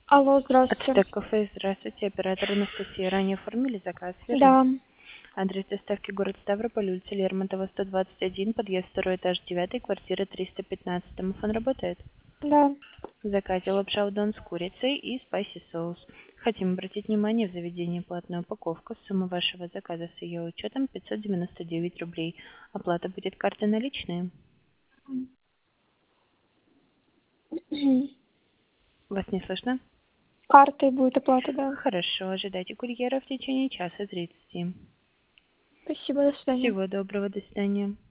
Алло, здравствуйте. Ацтек кафе, здравствуйте, оператор Анастасия. Ранее оформили заказ, верно? Да, Адрес доставки город Ставрополь, улица Лермонтова, 121, подъезд, второй этаж, 9, квартира 315. Домофон работает? да. В заказе лапша удон с курицей и спайси соус. Хотим обратить внимание, в заведении платная упаковка. Сумма вашего заказа с ее учетом 599 рублей. Оплата будет картой наличные. Вас не слышно? Картой будет оплата, да. Хорошо, ожидайте курьера в течение часа 30. Спасибо, до свидания. Всего доброго, до свидания.